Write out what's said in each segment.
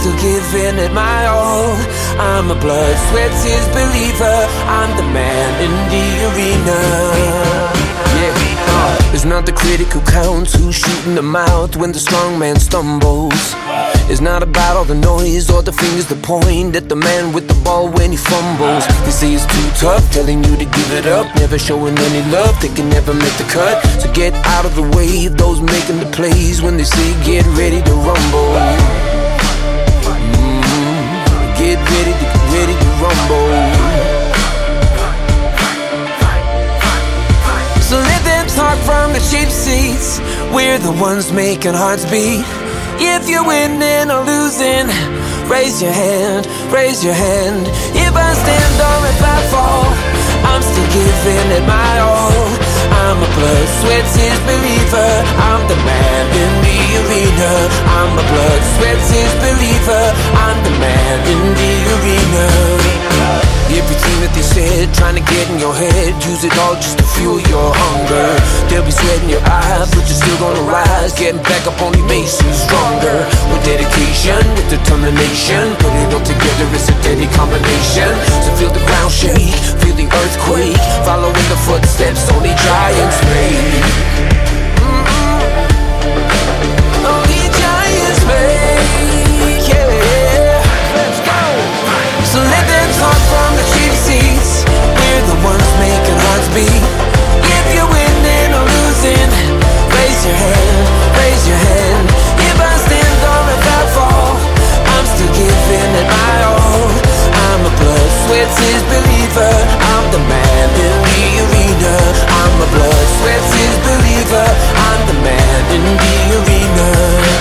still giving it my all. I'm a blood, sweat, tears believer. I'm the man in the arena. Yeah, it's not the critic who counts, who's shooting the mouth when the strong man stumbles. It's not about all the noise or the fingers that point at the man with the ball when he fumbles. They say it's too tough, telling you to give it up, never showing any love, they can never make the cut. So get out of the way of those making the plays when they say get ready to rumble. Get ready to rumble. So let them talk from the cheap seats. We're the ones making hearts beat. If you're winning or losing, raise your hand, raise your hand. If I stand or if I fall, I'm still giving it my all. I'm a blood, sweat, tears believer. I'm the man in the arena. I'm a blood, sweat, tears believer. I'm the man in the arena. Everything that they said, trying to get in your head, use it all just to fuel your hunger. They'll be sweating your eyes, but you're still gonna rise. Getting back up on your makes you stronger. With dedication, with determination, put it all together, it's a deadly combination. So feel the ground shake, feel the earthquake, following the footsteps only giants make. Only giants make, yeah. Let's go. So let them talk from the cheap seats. We're the ones making hearts beat. If you're winning or losing, raise your hand, raise your hand. If I stand or if I fall, I'm still giving it my all. I'm a blood, sweat, tears believer. I'm the man in the arena. I'm a blood, sweat, tears believer. I'm the man in the arena.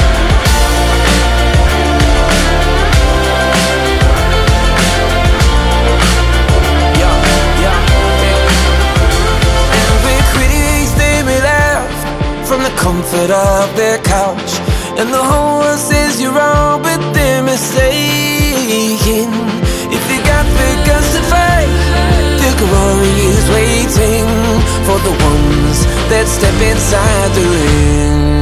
From the comfort of their couch, and the whole world says you're wrong, but they're mistaken. If you got the guts to fight, the glory is waiting for the ones that step inside the ring.